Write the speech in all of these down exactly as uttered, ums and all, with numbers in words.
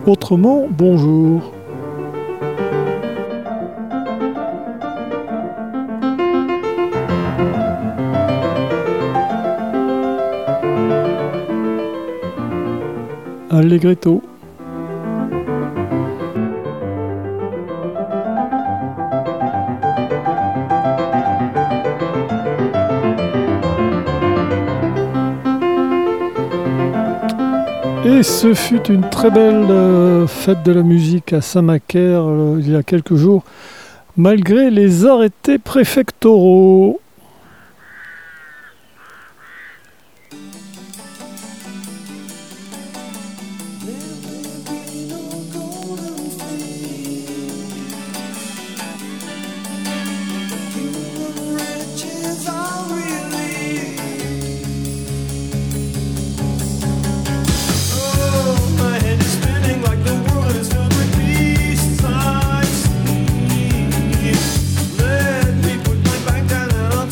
Autrement, bonjour. Allegretto. Et ce fut une très belle euh, fête de la musique à Saint-Macaire euh, il y a quelques jours, malgré les arrêtés préfectoraux. Let me put my back down and I'll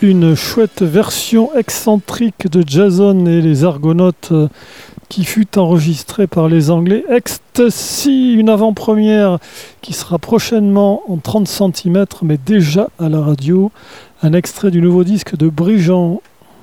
une chouette version excentrique de Jason et les Argonautes euh, qui fut enregistrée par les Anglais. Ecstasy, une avant-première qui sera prochainement en trente centimètres, mais déjà à la radio. Un extrait du nouveau disque de Brigand.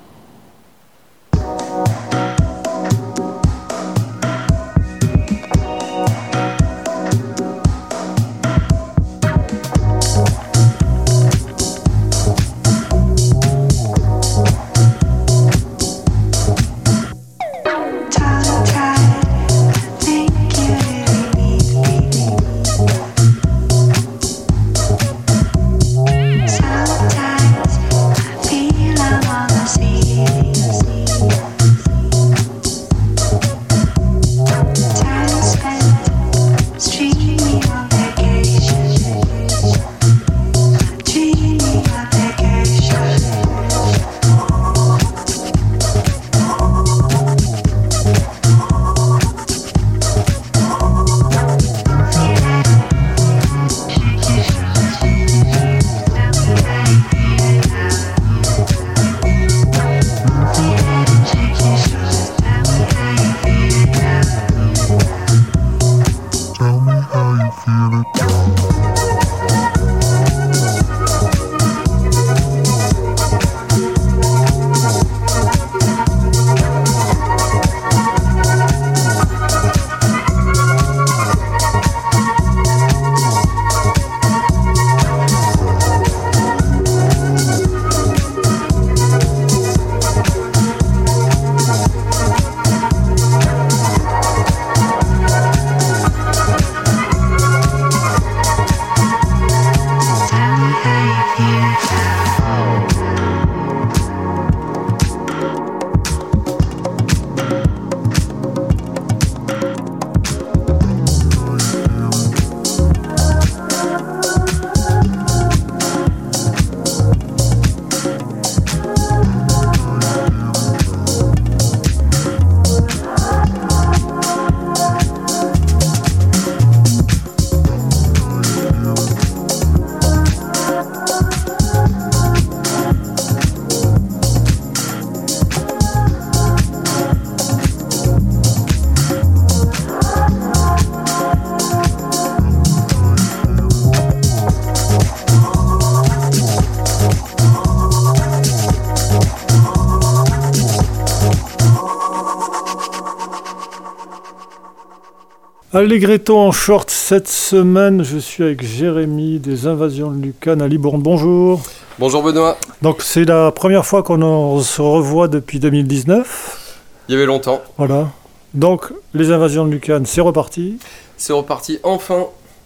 Allegretto en short cette semaine, je suis avec Jérémy des Invasions de Lucan à Libourne. Bonjour. Bonjour Benoît. Donc c'est la première fois qu'on se revoit depuis deux mille dix-neuf. Il y avait longtemps. Voilà. Donc les Invasions de Lucan, c'est reparti. C'est reparti enfin.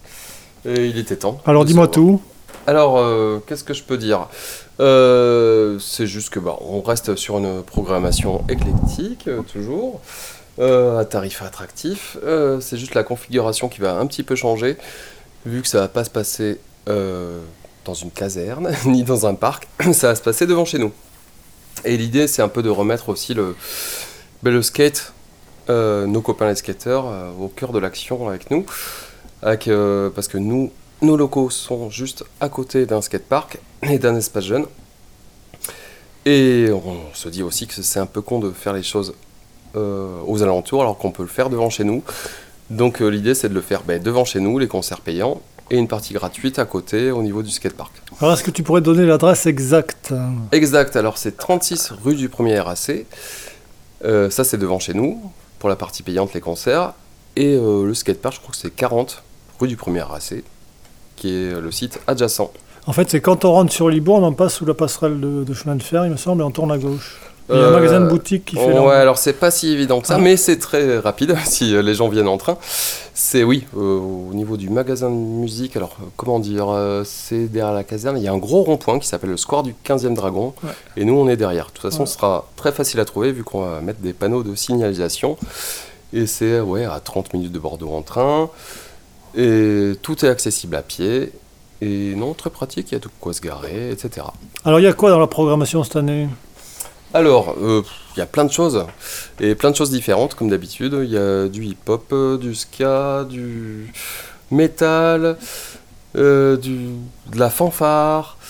Et il était temps. Alors dis-moi tout. Alors euh, qu'est-ce que je peux dire euh, C'est juste que bah, on reste sur une programmation éclectique euh, toujours. Euh, à tarif attractif, euh, c'est juste la configuration qui va un petit peu changer, vu que ça va pas se passer euh, dans une caserne, ni dans un parc, ça va se passer devant chez nous. Et l'idée, c'est un peu de remettre aussi le, ben, le skate, euh, nos copains les skateurs, euh, au cœur de l'action avec nous, avec, euh, parce que nous, nos locaux sont juste à côté d'un skatepark et d'un espace jeune. Et on se dit aussi que c'est un peu con de faire les choses Euh, aux alentours alors qu'on peut le faire devant chez nous. Donc euh, l'idée c'est de le faire ben, devant chez nous, les concerts payants et une partie gratuite à côté au niveau du skatepark. Alors est-ce que tu pourrais donner l'adresse exacte ? Exact, alors c'est trente-six rue du premier R A C, euh, ça c'est devant chez nous pour la partie payante, les concerts, et euh, le skatepark je crois que c'est quarante rue du premier R A C qui est le site adjacent. En fait c'est quand on rentre sur Libourne, on passe sous la passerelle de, de chemin de fer il me semble et on tourne à gauche. Il y a un magasin de boutique qui fait ouais, là. Ouais, alors c'est pas si évident que ça, ah. mais c'est très rapide si les gens viennent en train. C'est oui, euh, au niveau du magasin de musique, alors comment dire, euh, c'est derrière la caserne, il y a un gros rond-point qui s'appelle le square du quinzième Dragon, ouais. Et nous on est derrière. De toute façon, ouais. Ce sera très facile à trouver vu qu'on va mettre des panneaux de signalisation. Et c'est ouais, à trente minutes de Bordeaux en train. Et tout est accessible à pied. Et non, très pratique, il y a de quoi se garer, et cetera. Alors il y a quoi dans la programmation cette année ? Alors, il euh, y a plein de choses, et plein de choses différentes, comme d'habitude. Il y a du hip-hop, euh, du ska, du métal, euh, du, de la fanfare,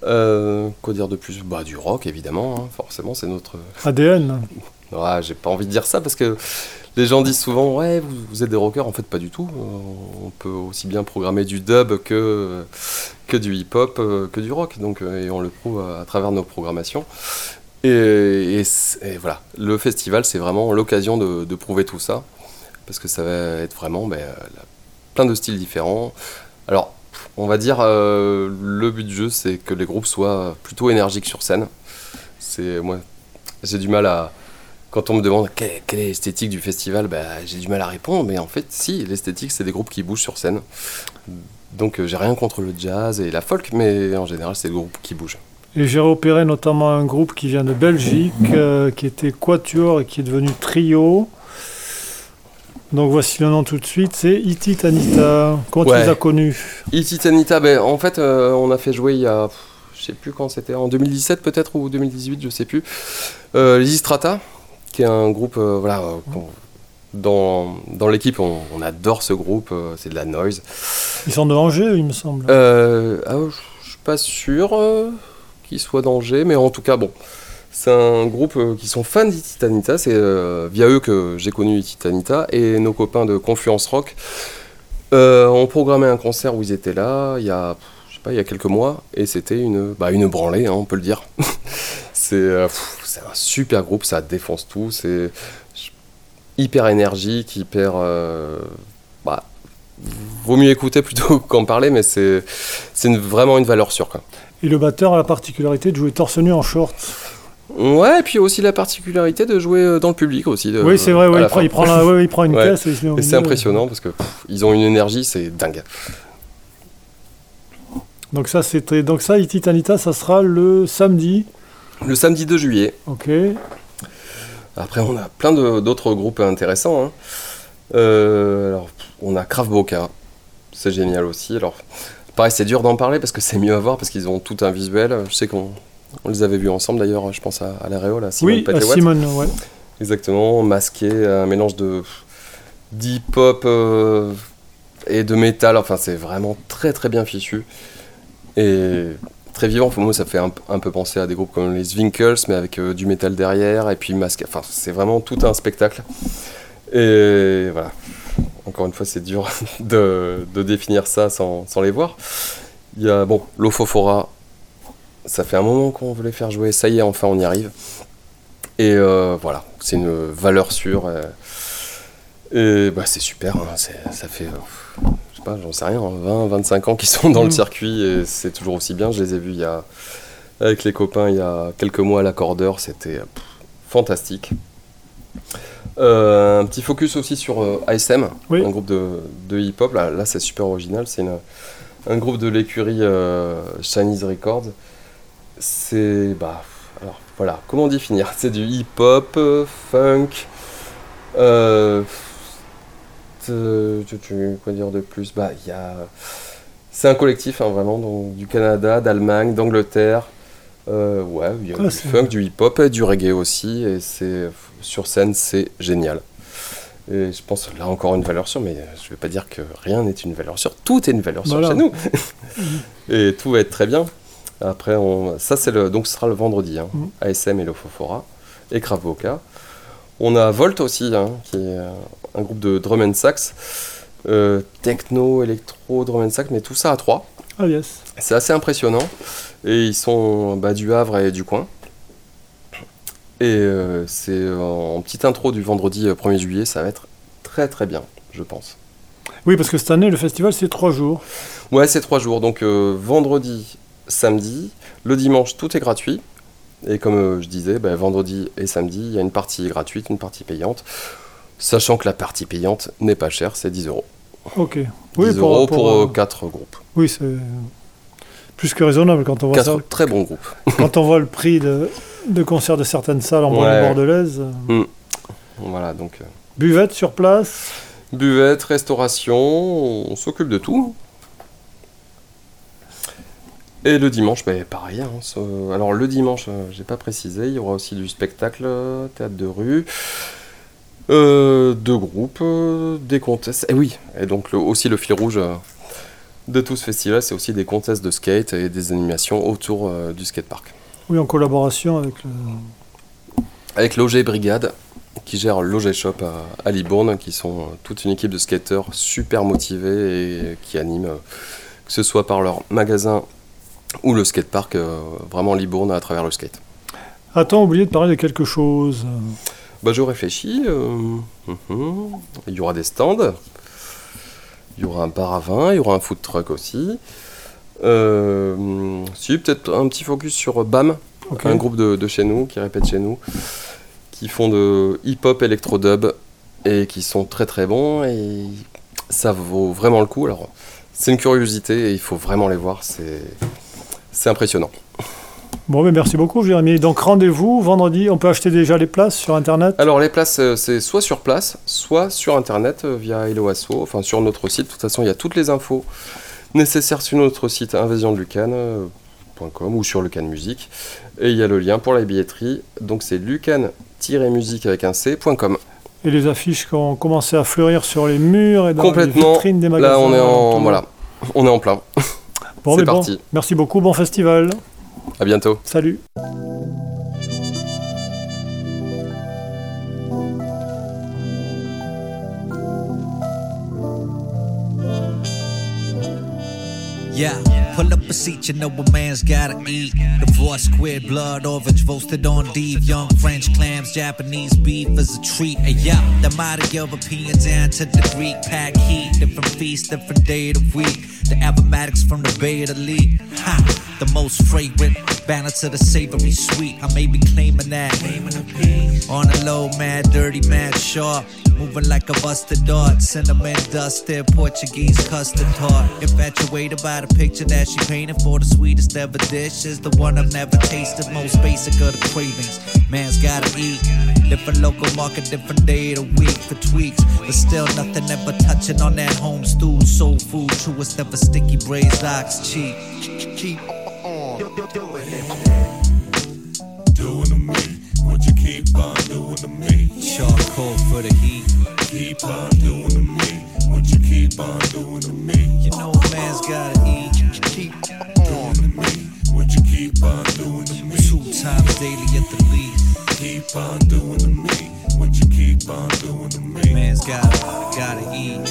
Euh, quoi dire de plus? Bah, du rock, évidemment, hein, forcément, c'est notre... A D N. Ouais, j'ai pas envie de dire ça parce que les gens disent souvent, ouais, vous, vous êtes des rockers. En fait, pas du tout. Euh, on peut aussi bien programmer du dub que, que du hip-hop, euh, que du rock. Donc, euh, et on le prouve à, à travers nos programmations. Et, et, et voilà, le festival, c'est vraiment l'occasion de, de prouver tout ça. Parce que ça va être vraiment ben, plein de styles différents. Alors, on va dire, euh, le but du jeu, c'est que les groupes soient plutôt énergiques sur scène. C'est, moi, j'ai du mal à... Quand on me demande quelle, quelle est l'esthétique du festival, bah, j'ai du mal à répondre, mais en fait, si, l'esthétique, c'est des groupes qui bougent sur scène. Donc, euh, j'ai rien contre le jazz et la folk, mais en général, c'est des groupes qui bougent. Et j'ai repéré notamment un groupe qui vient de Belgique, euh, qui était Quatuor et qui est devenu Trio. Donc, voici le nom tout de suite, c'est Iti Tanita. Comment ouais. tu les as connus? Iti Tanita, ben, en fait, euh, on a fait jouer il y a, je sais plus quand c'était, en deux mille dix-sept peut-être, ou deux mille dix-huit, je sais plus, euh, Lysistrata, qui est un groupe, euh, voilà, euh, dans, dans l'équipe, on, on adore ce groupe, euh, c'est de la noise. Ils sont de Angers, il me semble. Euh, ah, je suis pas sûr euh, qu'ils soient d'Angers, mais en tout cas, bon, c'est un groupe euh, qui sont fans d'Iti Tanita, c'est euh, via eux que j'ai connu Iti Tanita, et nos copains de Confluence Rock euh, ont programmé un concert où ils étaient là, il y a, je sais pas, il y a quelques mois, et c'était une, bah, une branlée, hein, on peut le dire. c'est... Euh, C'est un super groupe, ça défonce tout, c'est hyper énergique, hyper... Euh, bah, vaut mieux écouter plutôt qu'en parler, mais c'est, c'est une, vraiment une valeur sûre, quoi. Et le batteur a la particularité de jouer torse nu en short. Ouais, et puis aussi la particularité de jouer dans le public aussi. De, oui, c'est vrai, ouais, il, prend, il, prend la, ouais, il prend une ouais. caisse. Et, et c'est impressionnant parce que pff, ils ont une énergie, c'est dingue. Donc ça, c'était, donc ça, Iti Tanita, ça sera le samedi. Le samedi deux juillet. Ok. Après, on a plein de, d'autres groupes intéressants. Hein. Euh, alors, on a Krav Boca. C'est génial aussi. Alors, pareil, c'est dur d'en parler parce que c'est mieux à voir parce qu'ils ont tout un visuel. Je sais qu'on on les avait vus ensemble d'ailleurs. Je pense à, à l'Aréole, à Simone Oui, Pet-Watt. à Simone, ouais. Exactement. Masqué, un mélange de d'hip-hop euh, et de métal. Enfin, c'est vraiment très très bien fichu. Et... très vivant, pour moi ça fait un, un peu penser à des groupes comme les Zwinkels, mais avec euh, du métal derrière, et puis masque, enfin c'est vraiment tout un spectacle. Et voilà, encore une fois c'est dur de, de définir ça sans, sans les voir. Il y a, bon, l'Ofofora, ça fait un moment qu'on voulait faire jouer, ça y est, enfin on y arrive. Et euh, voilà, c'est une valeur sûre, et, et bah, c'est super, hein, c'est, ça fait... Euh, Pas, j'en sais rien, vingt, vingt-cinq ans qu'ils sont dans mmh. le circuit et c'est toujours aussi bien. Je les ai vus il y a, avec les copains il y a quelques mois à l'Accordeur, c'était pff, fantastique. Euh, un petit focus aussi sur euh, A S M, oui. un groupe de, de hip-hop. Là, là, c'est super original. C'est une, un groupe de l'écurie euh, Chinese Records. C'est. Bah, alors, voilà, comment définir? C'est du hip-hop, euh, funk. Euh, Euh, tu, tu, quoi dire de plus? Bah, y a... C'est un collectif, hein, vraiment, donc, du Canada, d'Allemagne, d'Angleterre. Euh, ouais, il y a ah, du funk, du hip-hop et du reggae aussi. Et c'est, sur scène, c'est génial. Et je pense, là, encore une valeur sûre, mais je vais pas dire que rien n'est une valeur sûre. Tout est une valeur sûre voilà. chez nous. Et tout va être très bien. Après, on... ça, c'est le... donc ce sera le vendredi. Hein. Mm. A S M et l'Ofofora. Et Krav Boca. On a Volt aussi, hein, qui est un groupe de drum and sax, euh, techno, électro, drum and sax, mais tout ça à trois. Ah yes. C'est assez impressionnant. Et ils sont bah, du Havre et du coin. Et euh, c'est en petite intro du vendredi premier juillet, ça va être très très bien, je pense. Oui, parce que cette année, le festival, c'est trois jours. Ouais, c'est trois jours. Donc euh, vendredi, samedi, le dimanche, tout est gratuit. Et comme euh, je disais, bah, vendredi et samedi, il y a une partie gratuite, une partie payante. Sachant que la partie payante n'est pas chère, c'est dix euros. Ok. Oui, dix euros pour, pour euh, quatre groupes. Oui, c'est plus que raisonnable quand on voit quatre ça. Très bons groupes. Quand on voit le prix de, de concert de certaines salles en banlieue ouais. bordelaise. Mmh. Voilà, donc... Euh... Buvette sur place. Buvette, restauration, on s'occupe de tout. Et le dimanche, bah, pareil. Hein, ça... Alors le dimanche, euh, j'ai pas précisé, il y aura aussi du spectacle, euh, théâtre de rue, euh, deux groupes, euh, des contests. Et oui, et donc le, aussi le fil rouge, euh, de tout ce festival, c'est aussi des contests de skate et des animations autour euh, du skatepark. Oui, en collaboration avec le... Avec l'O G Brigade, qui gère l'O G Shop à, à Libourne, qui sont toute une équipe de skateurs super motivés et qui animent, euh, que ce soit par leur magasin ou le skatepark, euh, vraiment Libourne à travers le skate. A-t-on oublié de parler de quelque chose ? Bah, je réfléchis. Euh, mm-hmm. Il y aura des stands, il y aura un bar à vin, il y aura un food truck aussi. Euh, si, peut-être un petit focus sur B A M, okay. Un groupe de, de chez nous, qui répète chez nous, qui font de hip-hop électro-dub et qui sont très très bons et ça vaut vraiment le coup. Alors, c'est une curiosité et il faut vraiment les voir, c'est, c'est impressionnant. Bon, mais merci beaucoup, Jérémy. Donc, rendez-vous vendredi. On peut acheter déjà les places sur Internet ? Alors, les places, c'est soit sur place, soit sur Internet via Hello Asso, enfin sur notre site. De toute façon, il y a toutes les infos nécessaires sur notre site invasion de lucan point com ou sur Lucan Music. Et il y a le lien pour la billetterie. Donc, c'est lucan tiret musique avec un c point com. Et les affiches qui ont commencé à fleurir sur les murs et dans les vitrines des magasins. Là, on est en, voilà, on est en plein. Bon, c'est parti. Bon, merci beaucoup. Bon festival. À bientôt. Salut. Yeah, pull up a seat, you know a man's gotta eat. Divorce, squid, blood, orange, roasted on deep. Young French clams, Japanese beef is a treat. Hey, yeah, the mighty European down to the Greek. Pack heat, different feast, different day of the week. The aromatics from the Bay of the League. Ha, the most fragrant, balance of the savory sweet. I may be claiming that. On the low, mad, dirty, mad, sharp. Moving like a busted dart, cinnamon dusted, Portuguese custard tart. Infatuated by the picture that she painted for the sweetest ever dish. Is the one I've never tasted, most basic of the cravings. Man's gotta eat, different local market, different day of the week for tweaks. But still nothing ever touching on that home stew. Soul food, truest ever sticky braised ox cheap. Keep on doing it. Doing to me what you keep on doing to me. Charcoal for the heat. Keep on doing to me what you keep on doing to me. You know a man's gotta eat. Keep on doing to me what you keep on doing to me. Two times daily at the least. Keep on doing to me what you keep on doing to me. Man's gotta, gotta eat.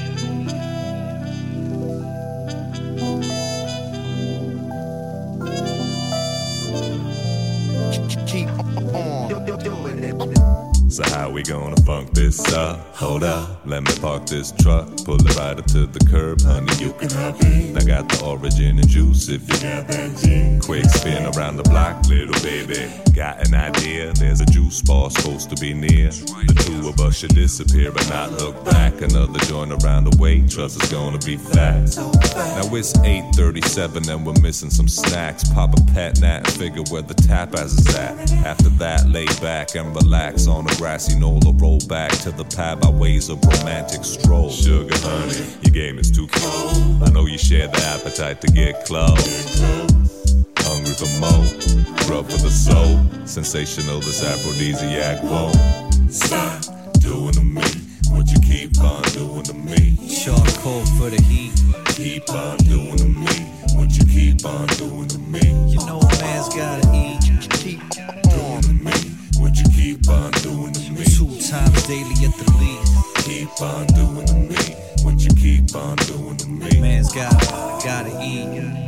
Keep on doing it. So how we gonna funk this up? Hold up, let me park this truck. Pull it right up to the curb, honey, you can hop in. I got the origin and juice if you got that gin. Quick spin around the block, little baby. Got an idea, there's a juice bar supposed to be near. The two of us should disappear but not look back. Another joint around the way, trust it's gonna be fat. Now it's eight thirty-seven and we're missing some snacks. Pop a pet nat and figure where the tap as is at. After that, lay back and relax on a grassy knoll or roll back to the pad by ways of romantic stroll. Sugar honey, your game is too cold. I know you share the appetite to get close. Hungry for more, grub for the soul. Sensational, this aphrodisiac won't stop doing to me what you keep on doing to me. Charcoal for the heat. Keep on doing to me what you keep on doing to me. You know a man's gotta eat. Keep doing to me what you keep on doing to me. Two times daily at the least. Keep on doing to me what you keep on doing to me. Man's gotta, gotta eat.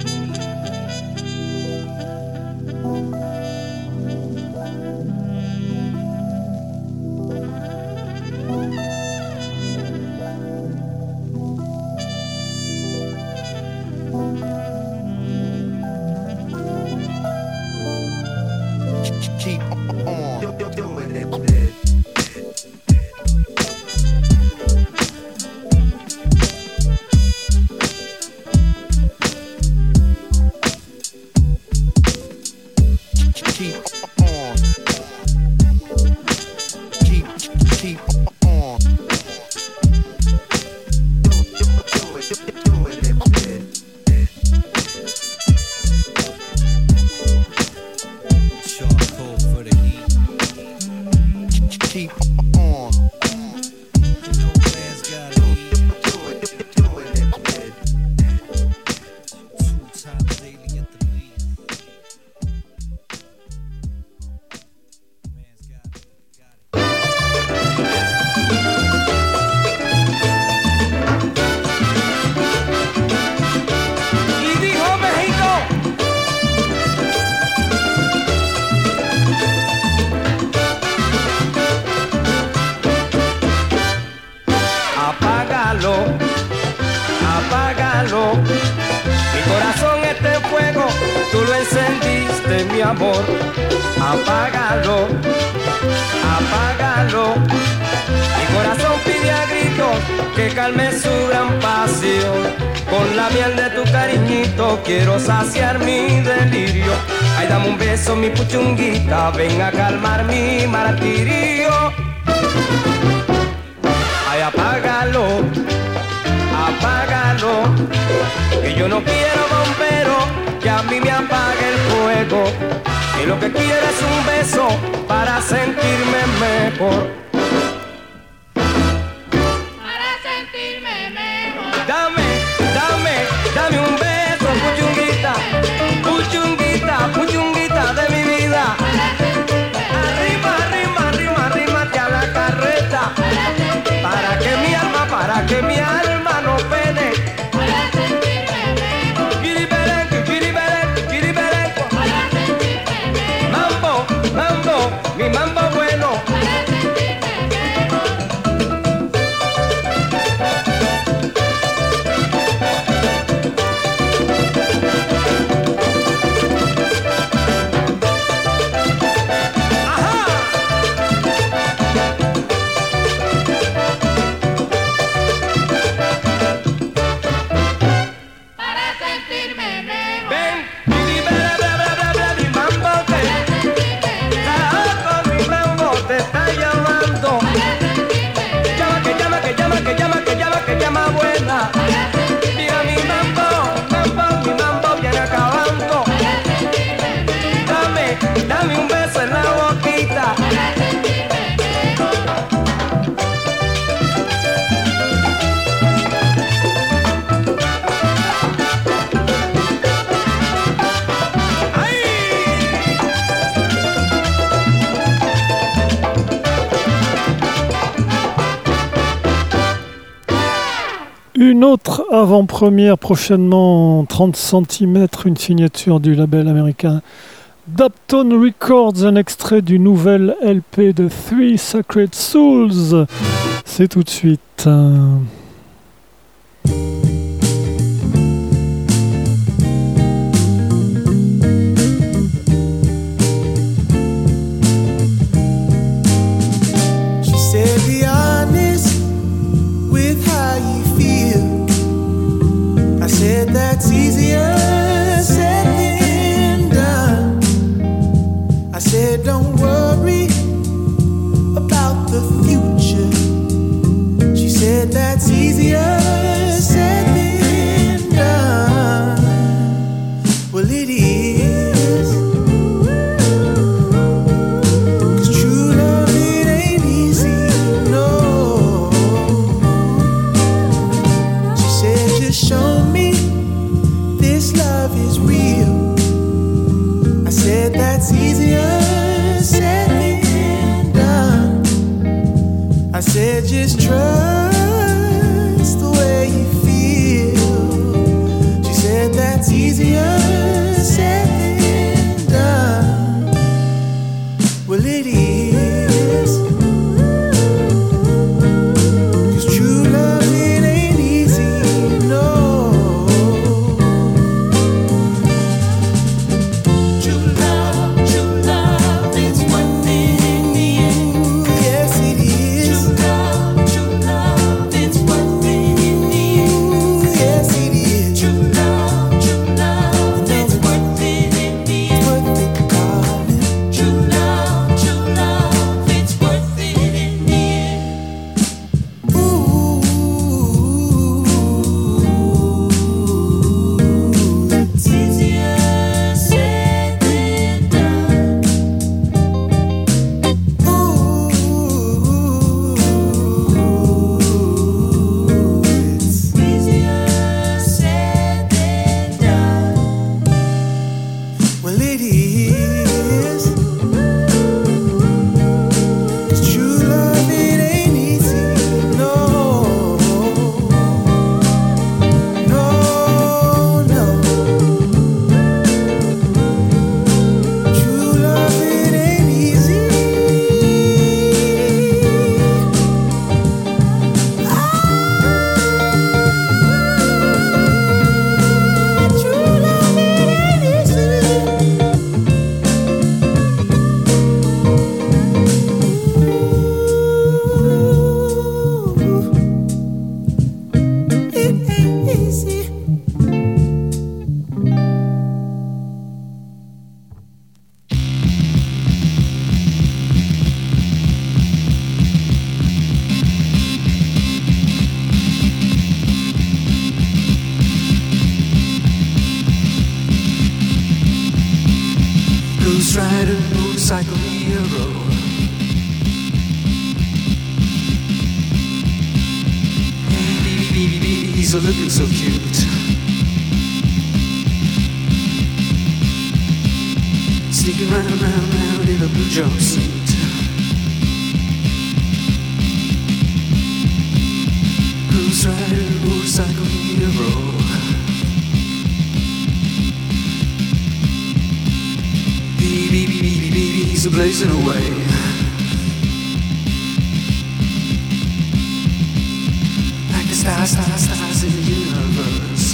Keep on doing it. Keep on. Keep, keep on. Charcoal for the heat. Keep on. You know man's gotta eat. de mi amor. Apágalo, apágalo. Mi corazón pide a gritos que calme su gran pasión. Con la miel de tu cariñito quiero saciar mi delirio. Ay, dame un beso, mi puchunguita, ven a calmar mi martirio. Ay, apágalo, apágalo, que yo no quiero bombero que a mí me apague el fuego. Y lo que quiero es un beso para sentirme mejor. Dame un beso, puchunguita, puchunguita, puchunguita de mi vida. Arriba, arriba, arriba, arrímate a la carreta. Para que mi alma, para que mi alma no pene. Chiriberenco, chiriberenco, chiriberenco. Mambo, mambo, mi mambo bueno. Mira mi mambo, mambo, mi mambo viene acabando. Dame, dame un beso en la boquita. Une autre avant-première prochainement, trente centimètres, une signature du label américain Daptone Records, un extrait du nouvel L P de Three Sacred Souls. C'est tout de suite. She said, be honest with how you feel. I said, that's easier said than done. I said, don't worry about the future. She said, that's easier said than done. Well, it is. 'Cause true love, it ain't easy, no. She said, just show me this love is real. I said, that's easier said than done. I said, just trust the way you feel. She said, that's easier said than done. Well, it is. 'Cause true love, it ain't easy, no. True love, true love, it's worth it in the end. Yes, it is. True love, true love. motorcycle hero. Baby, baby, baby, he's a looking so cute. Sneaking round, round, round in a blue jumpsuit. Cruise rider, motorcycle hero. Baby, baby, baby, baby, he's a blazing away. Like the stars, stars, stars in the universe.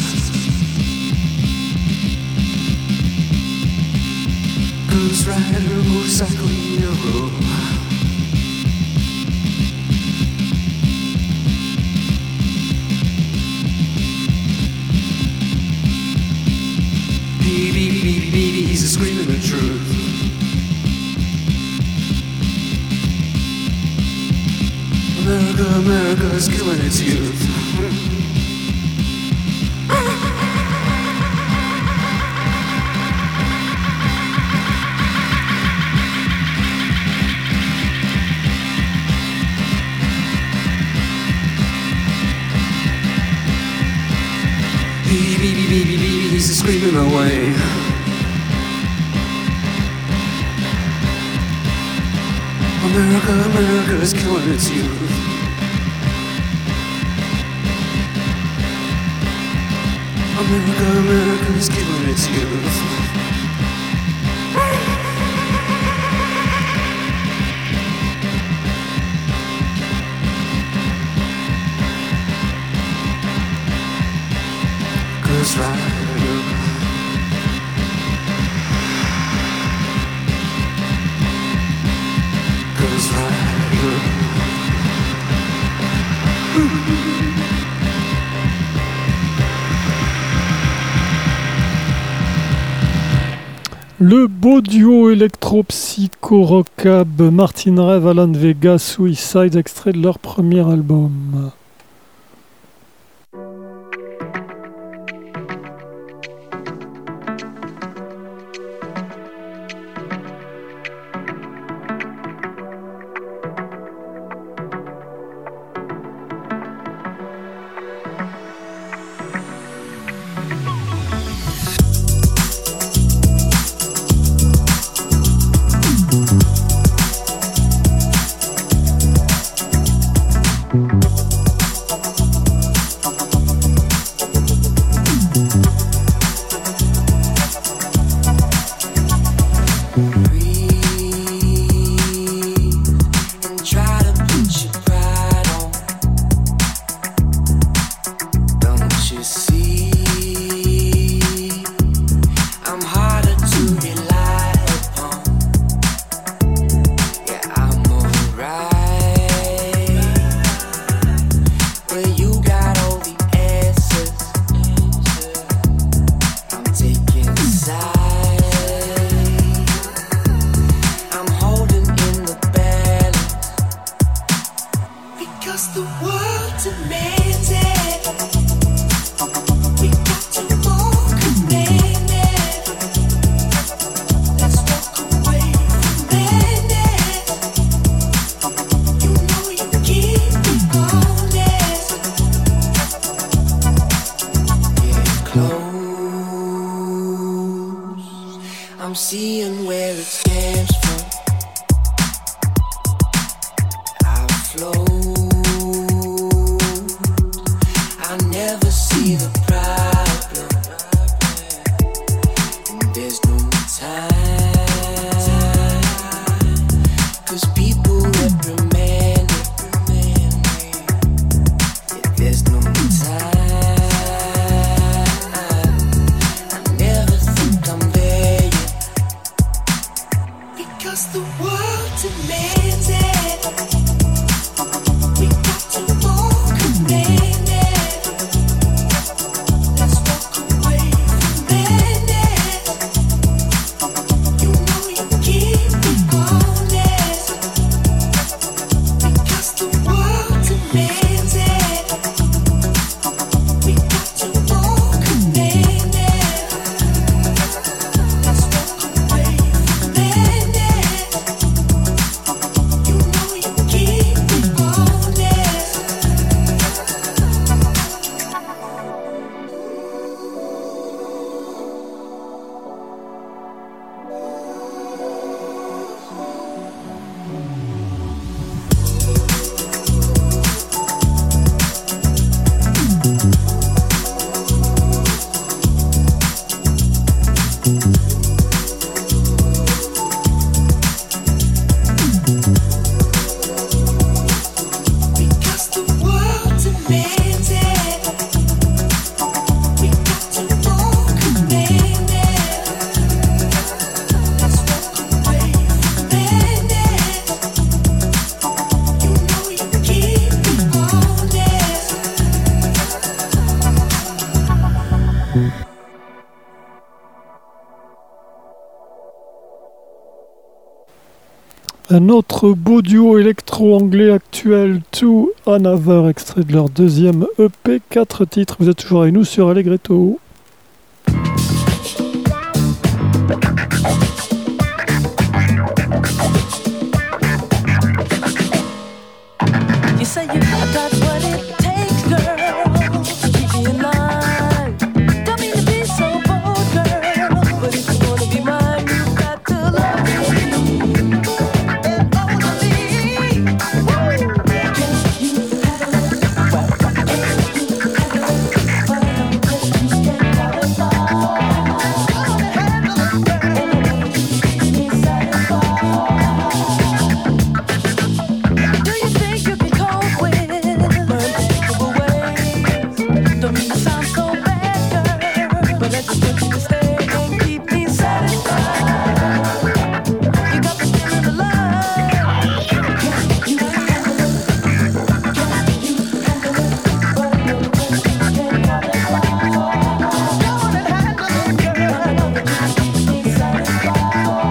Cruise rider, motorcycle hero. Baby, baby, baby, he's a screaming the truth. America, America is killing its youth. Baby, baby, baby, baby, he's screaming away. America, America is killing its youth. America, America is killing its youth. Cruise rider, Cruise rider. Le beau duo électro-psycho-rockab Martin Rev, Alan Vega, Suicide, extrait de leur premier album. Un autre beau duo électro-anglais actuel, To Another, extrait de leur deuxième E P, quatre titres. Vous êtes toujours avec nous sur Allegretto. You say you got what it takes, girl, to keep me in line. Don't mean to be so bold, girl, but if you wanna be mine, you got to love me. And only woo. Do you think you can cope with unpredictable ways? Don't mean to sound so bad, girl, but I just want you to stay and keep me satisfied. You got me feeling the love. You can handle it. Can you handle it? But I know that you can't handle it. Go on and handle it, girl. I know that you can keep me satisfied.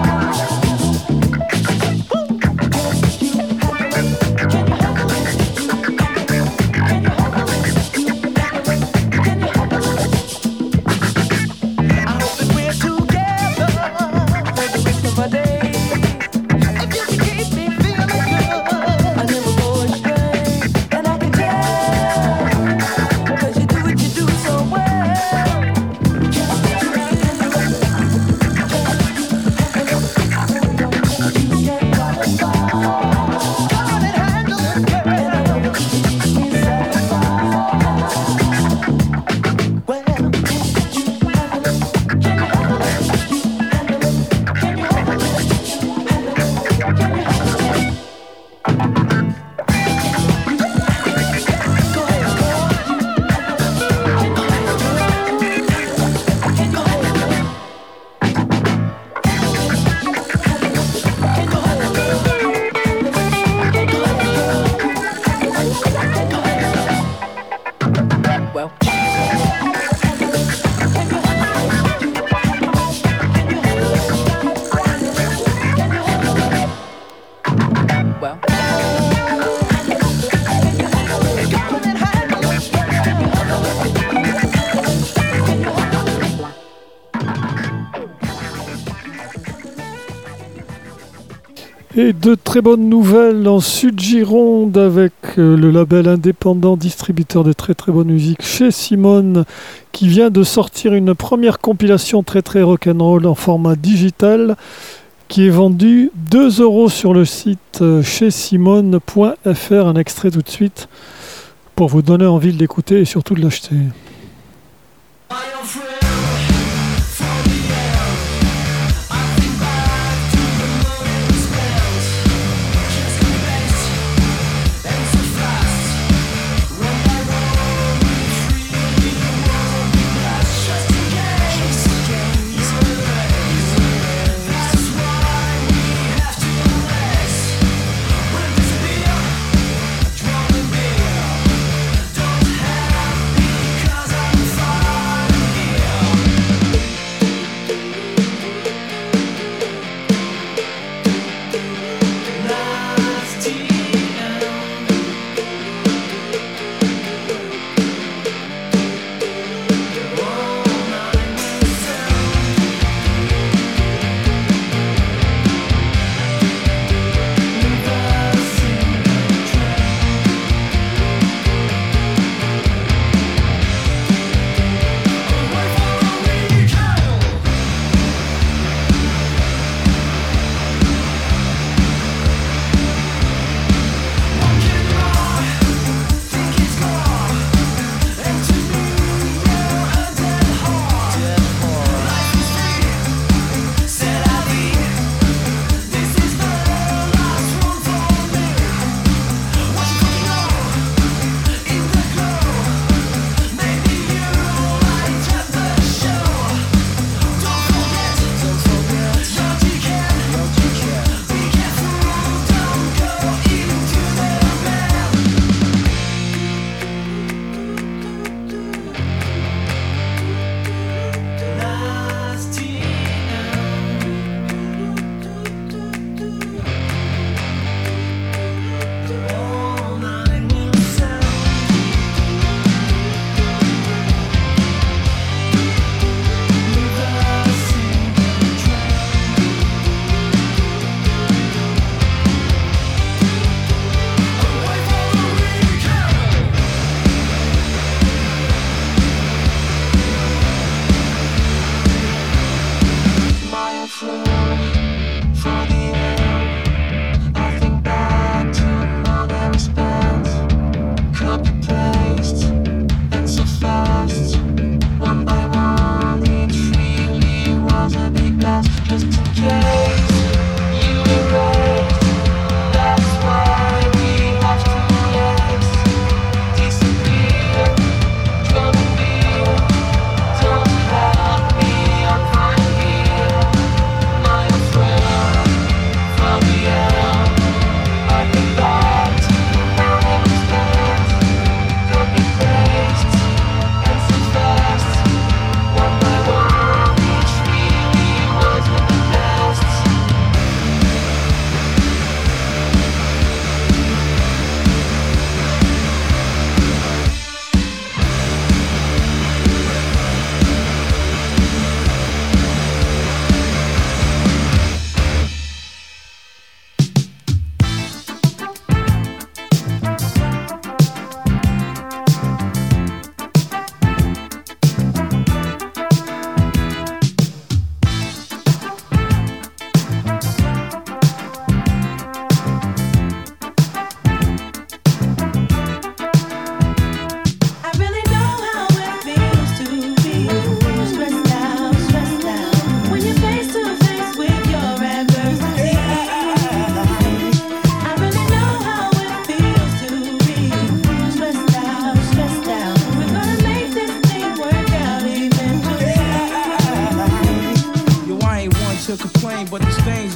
Et de très bonnes nouvelles en Sud-Gironde avec euh, le label indépendant distributeur de très très bonne musique chez Simone qui vient de sortir une première compilation très très rock'n'roll en format digital qui est vendue deux euros sur le site euh, chez simone point f r. Un extrait tout de suite pour vous donner envie de l'écouter et surtout de l'acheter.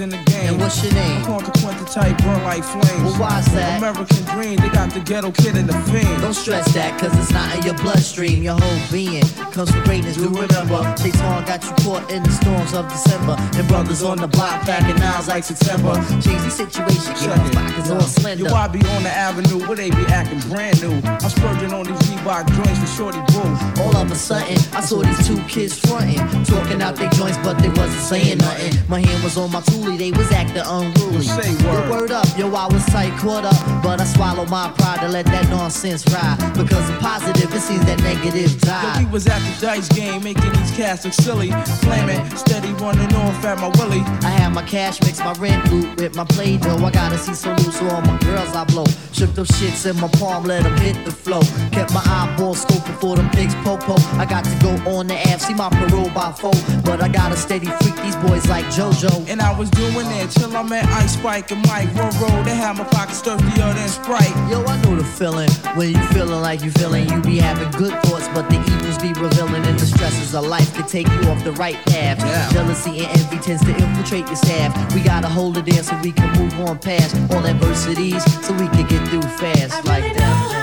in the game. And what's your name? Consequential type, burn like flames. Well, why's that? American dream, they got the ghetto kid in the fiend. Don't stress that, cause it's not in your bloodstream. Your whole being comes from greatness, do remember. Shaitan got you caught in the storms of December. And brothers on the block packing knives like September. Change the situation, keep my pockets all slender. Yo, I be on the avenue where they be acting brand new. I'm splurging on these Reebok joints for shorty boo. All of a sudden, I saw these two kids fronting, talking out their joints, but they wasn't saying nothing. My hand was on my toolie, they was acting unruly. Say word. Word up, yo, I was tight, caught up, but I swallowed my pride to let that nonsense ride. Because the positive, it seems that negative died. Yo, we was at the dice game, making these cats look silly. Flaming, steady running off at my willy. I had my cash mix, my rent loot with my play dough. I gotta see so loose, so all my girls I blow. Shook them shits in my palm, let them hit the flow. Kept my eyeball scoping for them pigs, po-po. I got to go on the app, see my parole by four. But I got a steady freak these boys like JoJo. And I was doing it till I met Ice Spike and Mike Roro. They had my pockets thirstier than Sprite. Yo, I know the feeling when you feeling like you feeling. You be having good thoughts, but the evils be revealing. And the stresses of life can take you off the right path. Yeah. Jealousy and envy tends to infiltrate your staff. We gotta hold it in so we can move on past all adversities, so we can get through fast like that.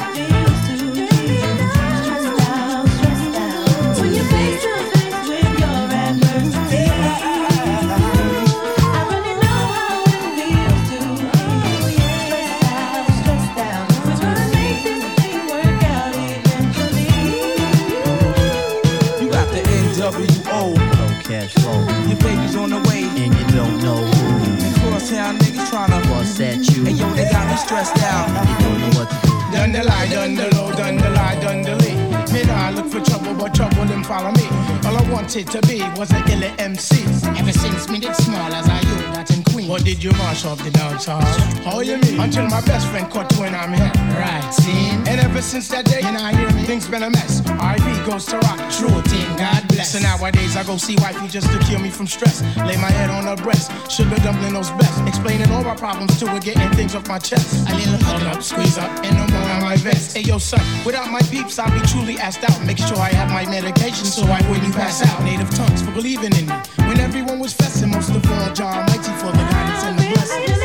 Your baby's on the way, and you don't know who. And crosstown niggas tryna bust at you. And yo, they got me stressed out. You don't know what to do. Done the lie, done the low, done the lie, done the lee. Me nah look for trouble, but trouble them follow me. All I wanted to be was an illa M C. Ever since me did small as I you, that in Queen. What did you mash off the dance hall? How you mean? Until my best friend caught when I'm here. Right, see? And ever since that day, you know, hear me, things been a mess. R I P goes to rock, true thing, God bless. So nowadays I go see wifey just to cure me from stress. Lay my head on her breast, sugar dumpling knows best. Explaining all my problems to her, getting things off my chest. A little hold up, squeeze up, and no more on my vest. Hey yo son, without my peeps I'll be truly asked out. Make sure I have my medication so I wouldn't pass out. Native tongues for believing in me. When everyone was festing, most of all John Almighty for the guidance and the blessings.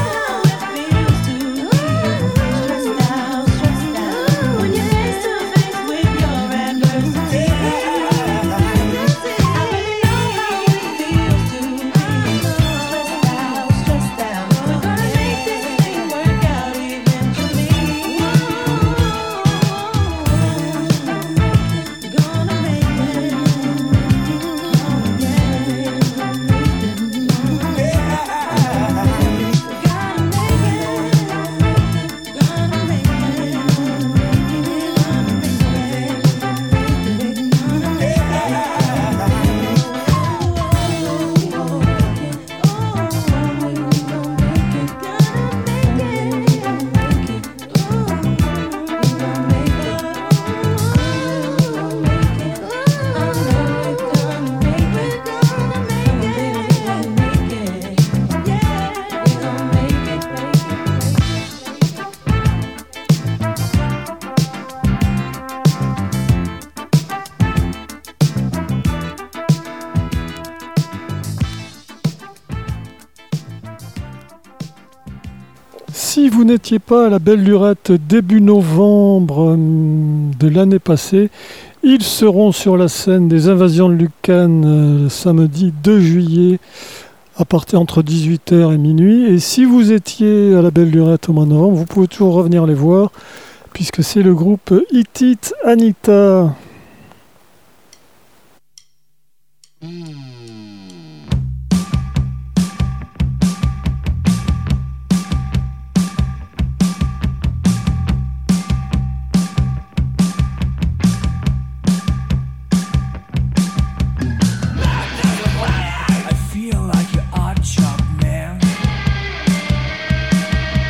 Si vous n'étiez pas à la Belle Lurette début novembre de l'année passée, ils seront sur la scène des Invasions de Lucan euh, samedi deux juillet à partir entre dix-huit heures et minuit. Et si vous étiez à la Belle Lurette au mois de novembre, vous pouvez toujours revenir les voir puisque c'est le groupe Hit It Anita.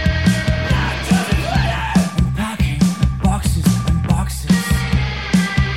Boxes and boxes.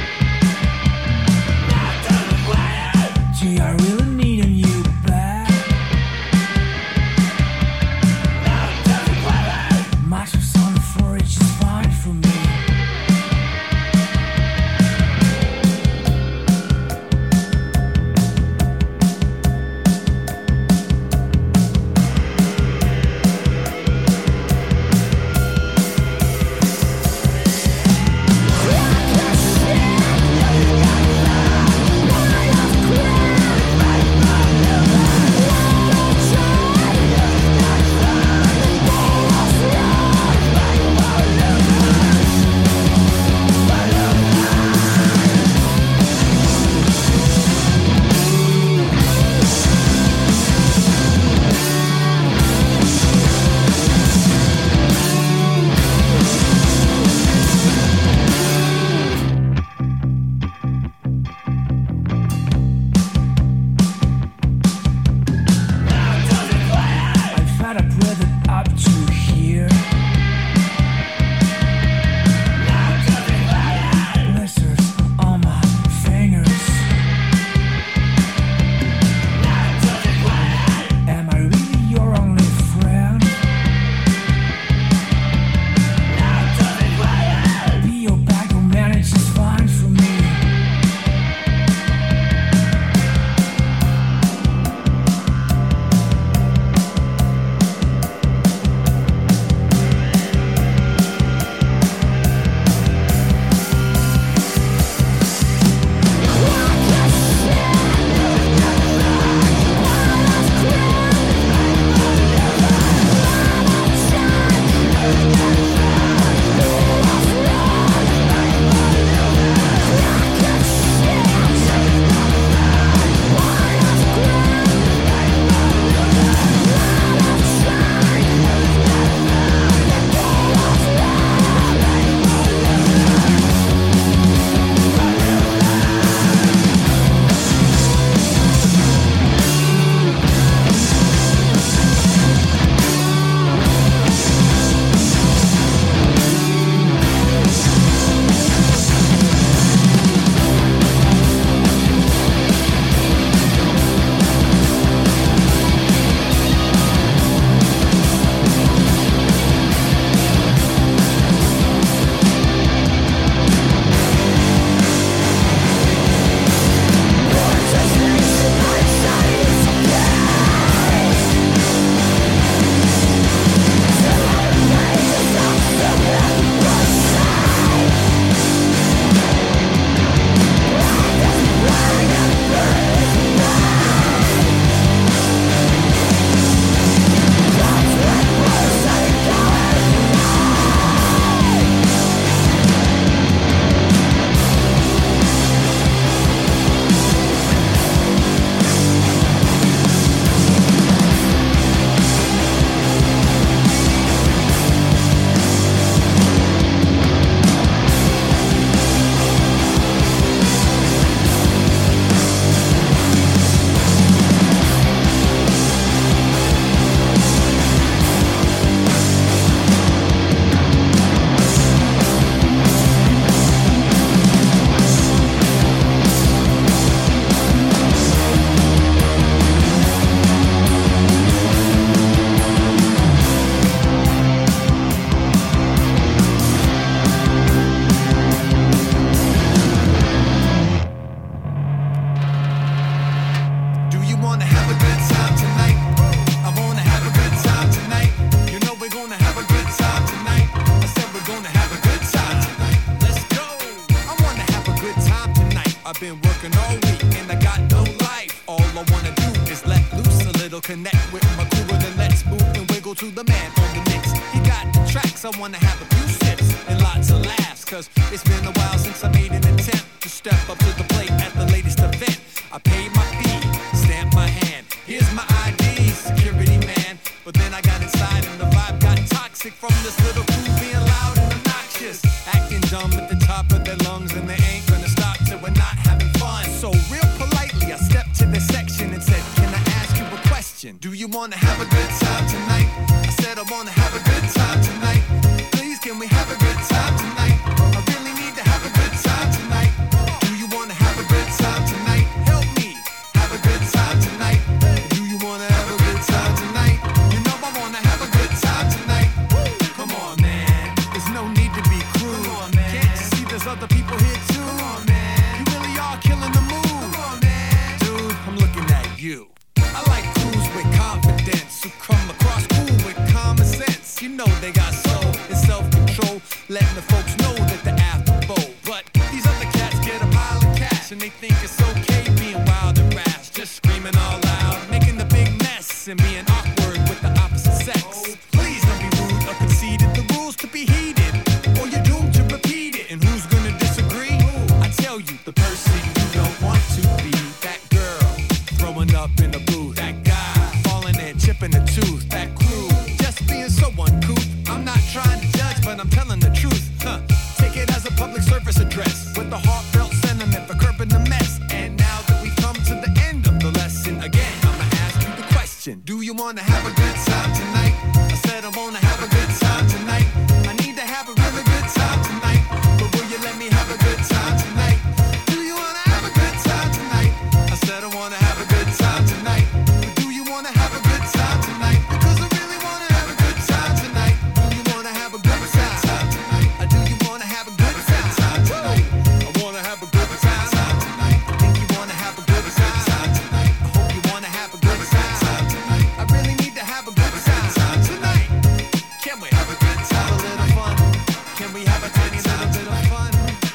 time tonight. I said we're gonna have a good time tonight. Let's go. I wanna have a good time tonight. I've been working all week and I got no life. All I wanna do is let loose a little, connect with my crew, and then let's move and wiggle to the man on the mix. He got the tracks, I wanna have a few sips and lots of laughs, cause it's been a while since I made an attempt to step up to the plate at the latest event. I paid my fee, stamped my hand. Here's my I D, security man. But then I got inside and the vibe got toxic from this little crew being loud and obnoxious, acting dumb at the top of their lungs, and they ain't gonna stop till we're not having fun. So real politely I stepped to the section and said, can I ask you a question? Do you wanna have a good time tonight? I said I wanna have a good time tonight. Please can we have a good time tonight? I really need to have a good time tonight. Do you wanna have a good time tonight? Help me have a good time tonight. Do you wanna have a good time tonight? You know I wanna have a good time tonight. Come on, man. There's no need to be cruel. Can't you see there's other people here too? Come on, man. You really are killing the mood. Come on, man. Dude, I'm looking at you. I like crews with confidence who come across cool with common sense. You know they got soul and self-control, letting the folks know that they're after bold. But these other cats get a pile of cash and they think it's okay being wild and rash, just screaming all loud, making the big mess and being awkward with the opposite sex. Please don't be rude or conceited. The rules to be heeded, or you're doomed to repeat it. And who's gonna disagree? I tell you, the person you don't want to be. That girl throwing up in the booth. That guy falling and chipping a tooth. That crew just being so uncouth. I'm not trying to judge, but I'm telling the truth. Huh. Take it as a public service address with a heartfelt sentiment for curbing the mess. And now that we've come to the end of the lesson, again, I'ma ask you the question. Do you wanna have a good time tonight? I said I wanna have a good time tonight. I need to have a really good time tonight. But will you let me have a good time tonight? Do you wanna have a good time tonight? I said I wanna have a good time tonight. But do you wanna have a good time tonight? Because I really wanna have a good time tonight. Do you wanna have a good time tonight? Or do you wanna have a good time tonight? I wanna have a good time tonight. I think you wanna have a good time tonight. I hope you wanna have a good time tonight. I really need to have a good time tonight. Can we have a good time? A little fun. Can we have a tiny little bit of fun?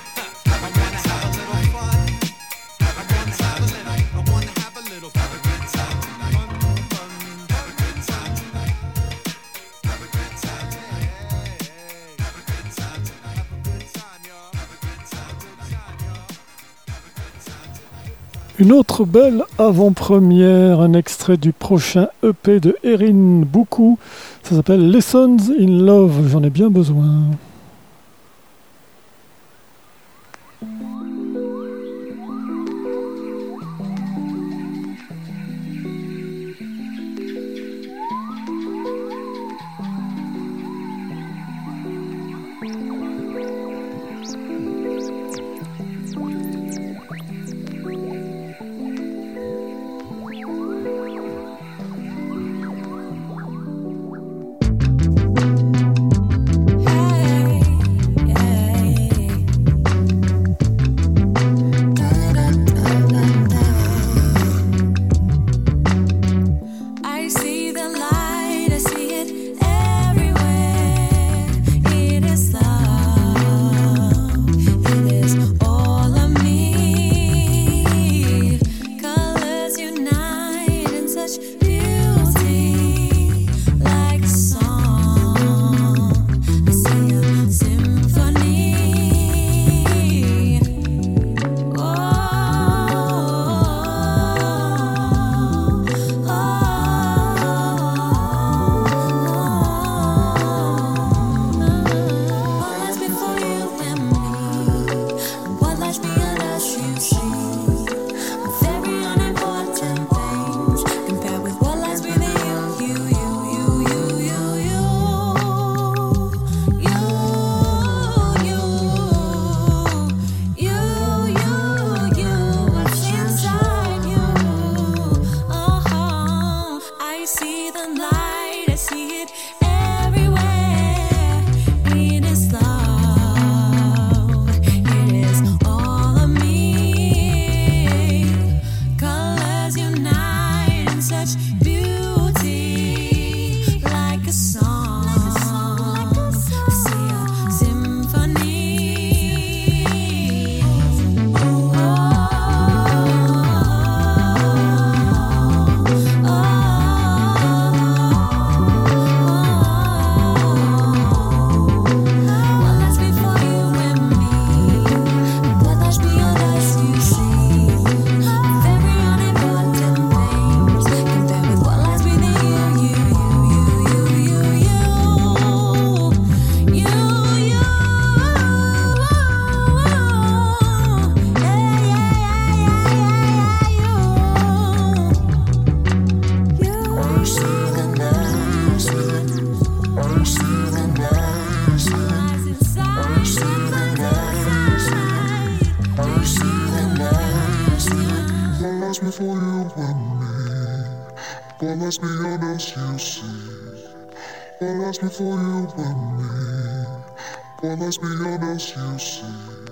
I wanna have a little fun. I wanna have a little. I wanna have a little. Have a good time tonight. Fun, fun. Have a good time tonight. Have a good time tonight. Have a good time tonight. Have a good time, y'all. Have a good time, good time, y'all. Have a good time tonight. Une autre belle avant-première, un extrait du prochain E P de Erin Boukou. Ça s'appelle Lessons in Love. J'en ai bien besoin. Hey. before you and me. But let's be honest, you see. But let's before you and me. But let's be honest, you see.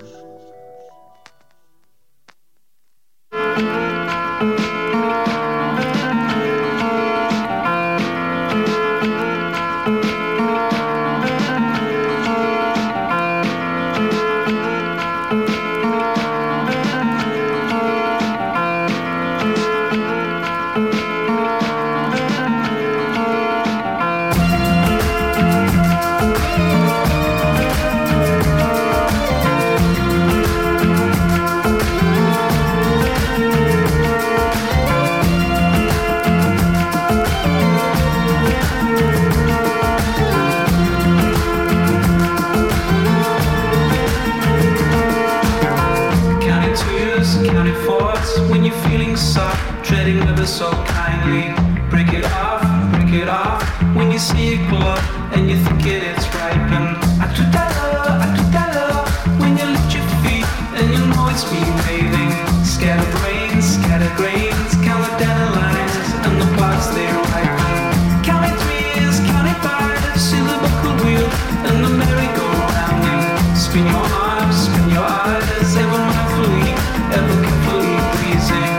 So kindly break it off, break it off. When you see it glow and you think it is ripened. I do that love, I do that love. When you lift your feet and you know it's behaving. Scatter brains, scatter grains, count the dandelions and the plots they ripen. Counting threes, counting fives, see the buckle wheel and the merry-go-round. Spin your arms, spin your eyes, ever mindfully, ever carefully pleasing.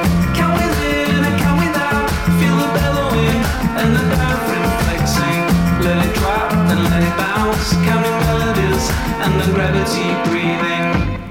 And the diaphragm flexing, let it drop and let it bounce, counting melodies and the gravity breathing.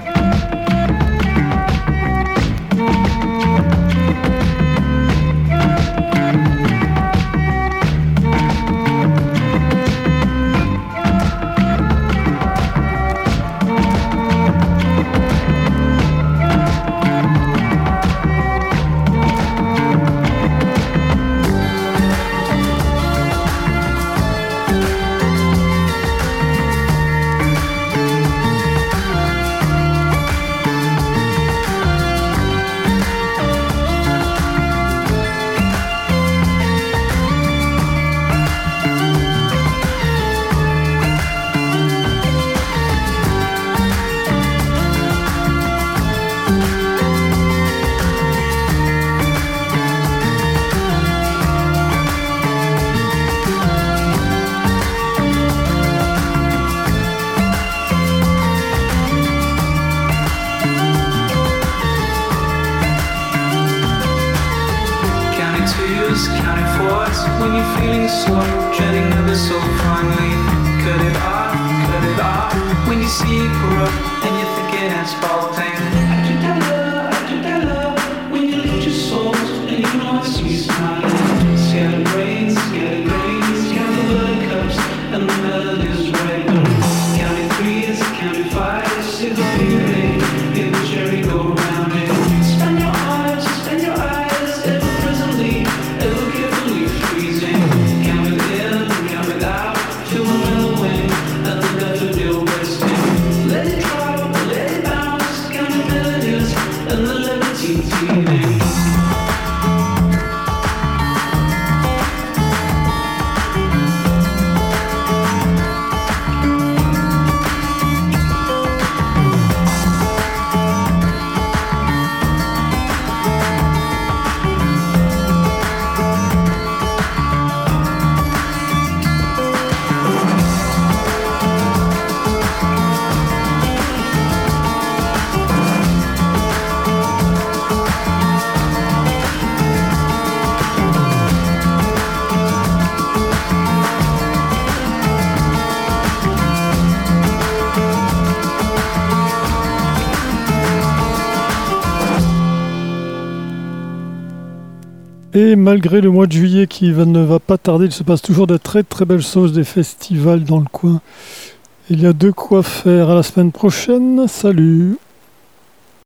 Et malgré le mois de juillet qui va, ne va pas tarder, il se passe toujours de très très belles choses, des festivals dans le coin. Il y a de quoi faire. À la semaine prochaine. Salut!